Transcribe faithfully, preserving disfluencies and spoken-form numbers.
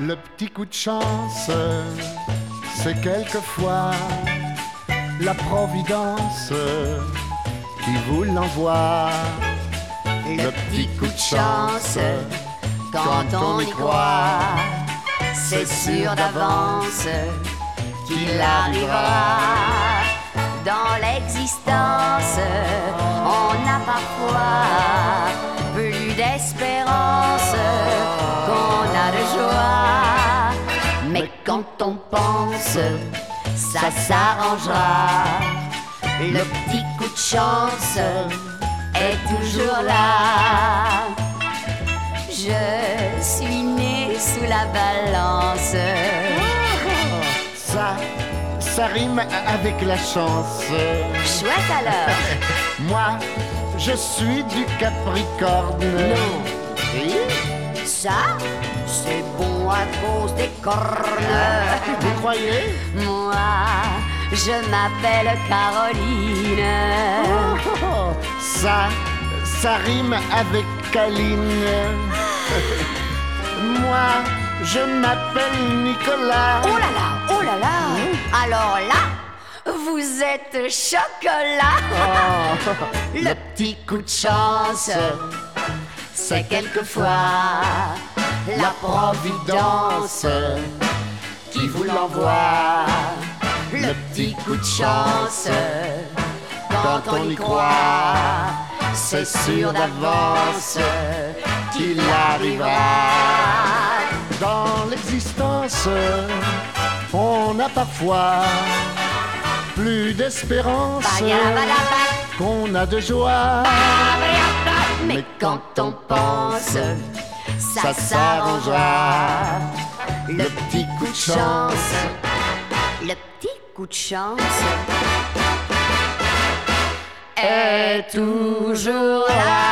Le petit coup de chance, c'est quelquefois la providence qui vous l'envoie. Le petit coup de chance, quand on y croit, c'est sûr d'avance qu'il arrivera. Dans l'existence, on a parfois plus d'espérance qu'on a de joie. Mais quand on pense, ça s'arrangera. Le petit coup de chance est toujours là. Je suis née sous la balance. Ça, ça rime avec la chance. Chouette alors. Moi, je suis du Capricorne. Non. Oui? Ça, c'est bon à cause des cornes. Vous croyez? Moi, je m'appelle Caroline. Oh, ça, ça rime avec Caline. Moi, je m'appelle Nicolas. Oh là là, oh là là. Alors là, vous êtes chocolat. Oh. Le petit coup de chance, c'est quelquefois la providence qui vous l'envoie. Le petit coup de chance, quand on y croit, c'est sûr d'avance qu'il arrivera. Dans l'existence, on a parfois plus d'espérance qu'on a de joie. Mais quand on pense, ça s'arrangera. Le petit coup de chance, le petit coup de chance est toujours là.